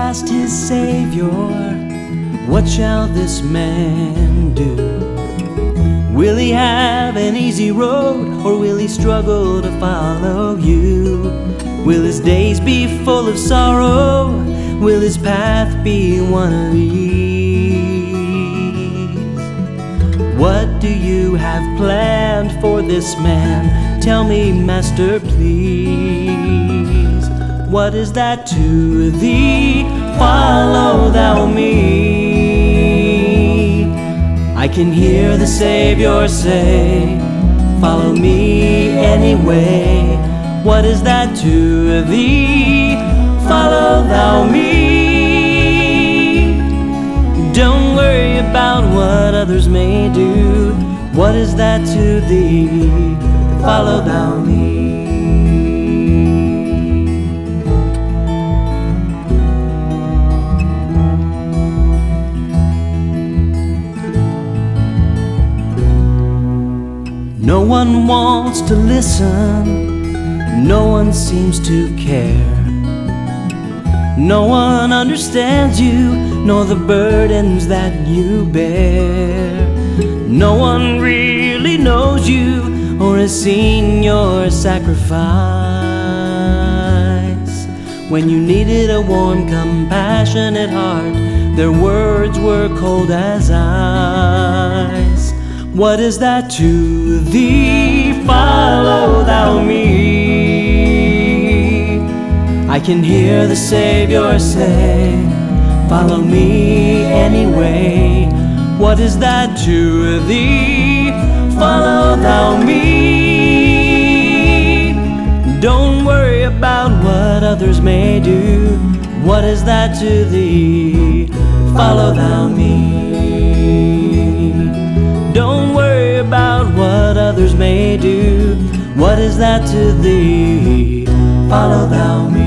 asked his Savior, what shall this man do? Will he have an easy road, or will he struggle to follow you? Will his days be full of sorrow? Will his path be one of ease? What do you have planned for this man? Tell me, Master, please. What is that to thee? Follow thou me. I can hear the Savior say, follow me anyway. What is that to thee? Follow thou me. Don't worry about what others may do. What is that to thee? Follow thou me. No one wants to listen, no one seems to care. No one understands you, nor the burdens that you bear. No one really knows you, or has seen your sacrifice. When you needed a warm, compassionate heart, their words were cold as ice. What is that to thee? Follow thou me. I can hear the Savior say, follow me anyway. What is that to thee? Follow thou me. Don't worry about what others may do. What is that to thee? Follow thou me. Don't worry about what others may do. What is that to thee? Follow thou me.